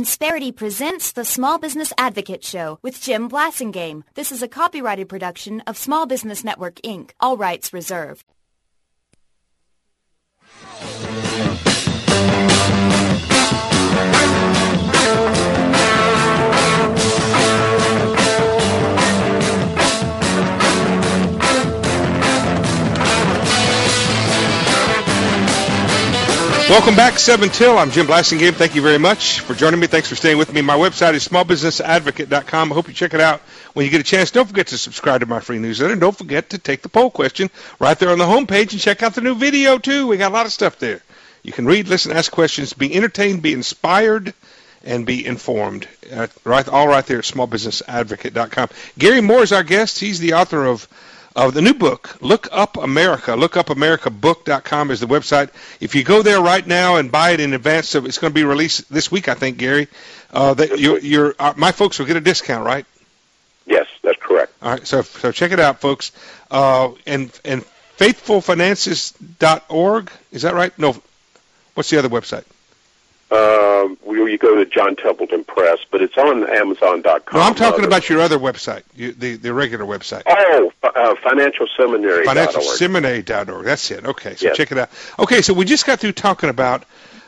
Insperity presents the Small Business Advocate Show with Jim Blasingame. This is a copyrighted production of Small Business Network, Inc., all rights reserved. Welcome back, 7 Till. I'm Jim Blasingame. Thank you very much for joining me. Thanks for staying with me. My website is smallbusinessadvocate.com. I hope you check it out when you get a chance. Don't forget to subscribe to my free newsletter. And don't forget to take the poll question right there on the homepage and check out the new video, too. We got a lot of stuff there. You can read, listen, ask questions, be entertained, be inspired, and be informed. All right there at smallbusinessadvocate.com. Gary Moore is our guest. He's the author of the new book, Look Up America. LookUpAmericaBook.com is the website. If you go there right now and buy it in advance, it's going to be released this week, I think, Gary. My folks will get a discount, right? Yes, that's correct. All right, so check it out, folks. And faithfulfinances.org, is that right? No, what's the other website? You go to John Templeton Press, but it's on Amazon.com. No, I'm talking about your other website, the regular website. Oh, financialseminary.org. Financialseminary.org. That's it. Okay, so yes. Check it out. Okay, so we just got through talking about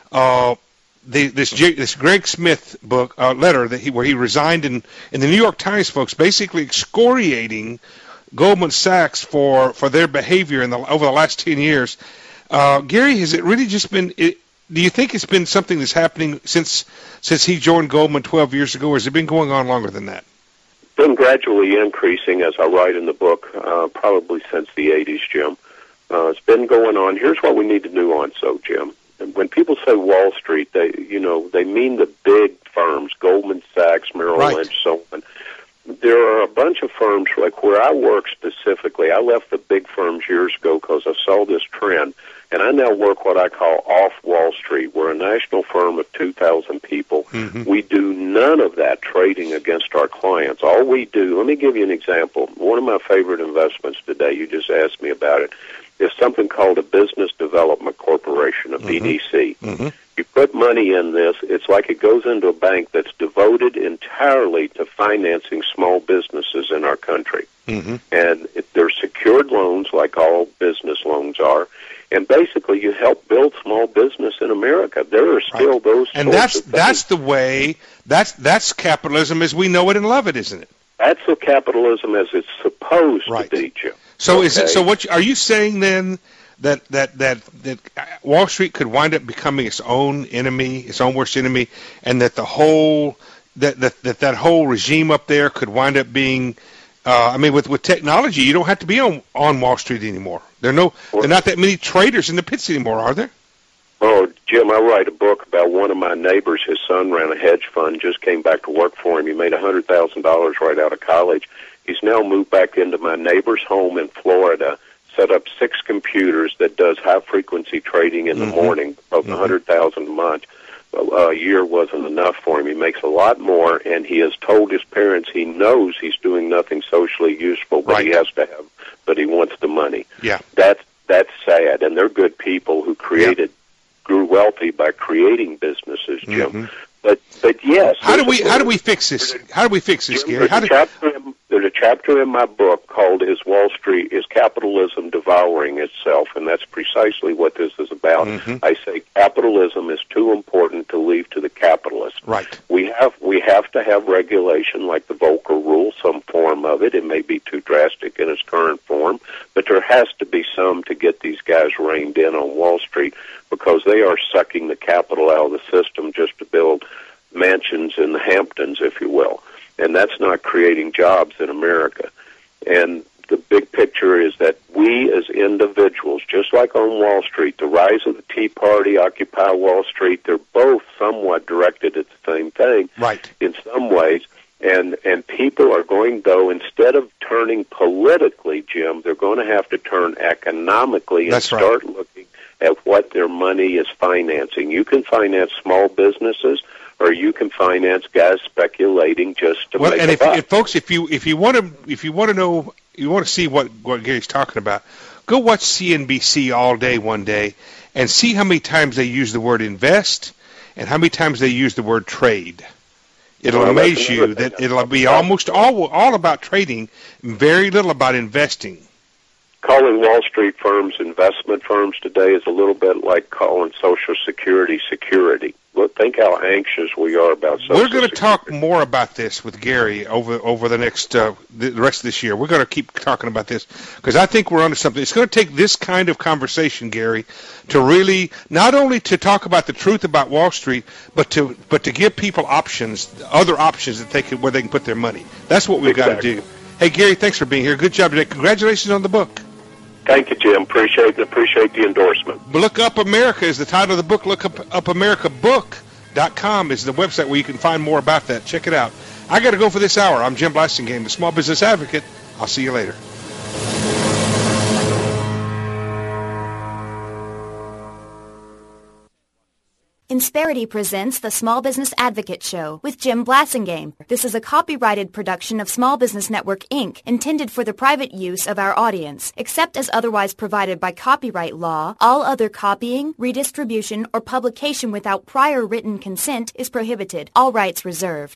this Greg Smith book letter where he resigned in the New York Times, folks, basically excoriating Goldman Sachs for their behavior over the last 10 years. Gary, has it really just been? Do you think it's been something that's happening since he joined Goldman 12 years ago, or has it been going on longer than that? It's been gradually increasing, as I write in the book, probably since the 80s, Jim. It's been going on. Here's what we need to nuance, though, Jim. When people say Wall Street, they mean the big firms, Goldman Sachs, Merrill Lynch, so on. There are a bunch of firms, like where I work specifically. I left the big firms years ago because I saw this trend. And I now work what I call off Wall Street. We're a national firm of 2,000 people. Mm-hmm. We do none of that trading against our clients. All we do, let me give you an example. One of my favorite investments today, you just asked me about it, is something called a Business Development Corporation, a BDC. Mm-hmm. You put money in this, it's like it goes into a bank that's devoted entirely to financing small businesses in our country. Mm-hmm. And they're secured loans like all business loans are. And basically, you help build small business in America. There are still those. And that's the way. That's capitalism as we know it and love it, isn't it? That's the capitalism as it's supposed to be, Jim. So is it? So what are you saying then? That Wall Street could wind up becoming its own enemy, its own worst enemy, and that the whole that whole regime up there could wind up being. With technology, you don't have to be on Wall Street anymore. There are not that many traders in the pits anymore, are there? Oh, Jim, I write a book about one of my neighbors. His son ran a hedge fund, just came back to work for him. He made $100,000 right out of college. He's now moved back into my neighbor's home in Florida, set up 6 computers that does high-frequency trading in the morning, of $100,000 a month. A year wasn't enough for him. He makes a lot more, and he has told his parents he knows he's doing nothing socially useful, but he has to have, but he wants the money. Yeah, that's sad, and they're good people who grew wealthy by creating businesses, Jim. Mm-hmm. But yes, how do we fix this? How do we fix this, Gary? There's a chapter in my book called "Is Capitalism Devouring Itself?" And that's precisely what this is about. Mm-hmm. I say capitalism is too important to leave to the capitalists. Right. We have to have regulation like the Volcker Rule, some form of it. It may be too drastic in its current form, but there has to be some to get these guys reined in on Wall Street, because they are sucking the capital out of the system just to build mansions in the Hamptons, if you will. And that's not creating jobs in America. And the big picture is that we as individuals, just like on Wall Street, the rise of the Tea Party, Occupy Wall Street, they're both somewhat directed at the same thing in some ways. And people are going, though, instead of turning politically, Jim, they're going to have to turn economically and start looking at what their money is financing. You can finance small businesses, or you can finance guys speculating just to make a buck. And folks, if you want to know, you want to see what Gary's talking about, go watch CNBC all day one day and see how many times they use the word invest and how many times they use the word trade. It'll Well, that's amaze you another that thing. it'll be almost all about trading, very little about investing. Calling Wall Street firms investment firms today is a little bit like calling Social Security security. Look, think how anxious we are about Social We're going to talk Security. more about this with Gary over the next the rest of this year. We're going to keep talking about this because I think we're onto something. It's going to take this kind of conversation, Gary, to really not only to talk about the truth about Wall Street, but to give people options, other options that where they can put their money. That's what we've got to do. Hey, Gary, thanks for being here. Good job today. Congratulations on the book. Thank you, Jim. Appreciate the endorsement. Look Up America is the title of the book. Look Up AmericaBook.com is the website where you can find more about that. Check it out. I got to go for this hour. I'm Jim Blasingame, the Small Business Advocate. I'll see you later. Insperity presents the Small Business Advocate Show with Jim Blasingame. This is a copyrighted production of Small Business Network, Inc., intended for the private use of our audience. Except as otherwise provided by copyright law, all other copying, redistribution, or publication without prior written consent is prohibited. All rights reserved.